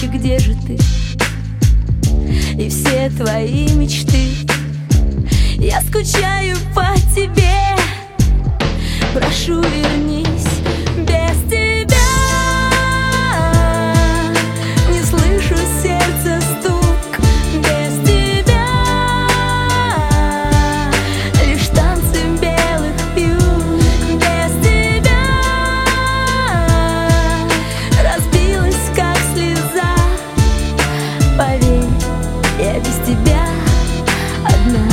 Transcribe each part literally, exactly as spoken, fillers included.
мальчик, где же ты? И все твои мечты. Я скучаю по тебе, прошу, вернись. Без тебя не слышу сердца стук. Без тебя лишь танцы белых вьюг. Без тебя разбилась, как слеза. Поверь, я без тебя одна.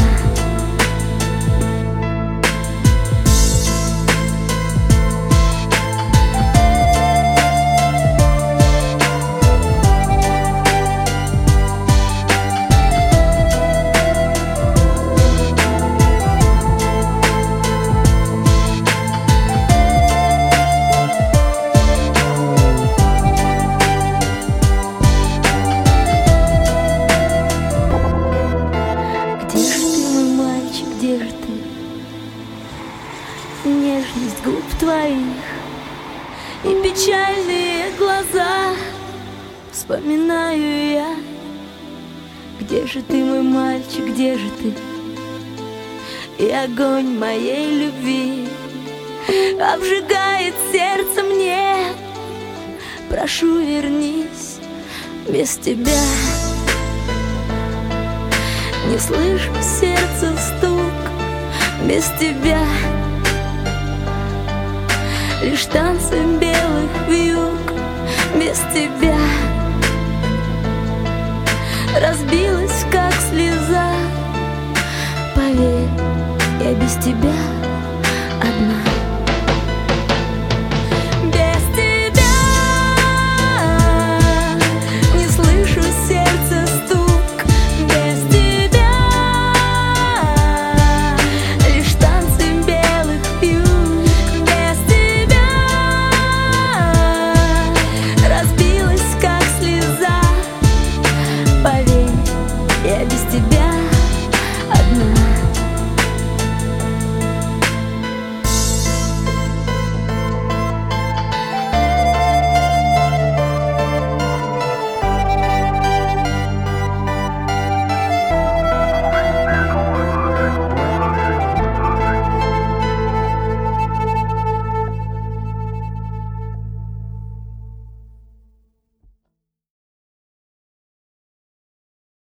Где же ты? Нежность губ твоих и печальные глаза. Вспоминаю я. Где же ты, мой мальчик, где же ты? И огонь моей любви обжигает сердце мне. Прошу, вернись. Без тебя не слышу сердца стук. Без тебя лишь танцы белых вьюг. Без тебя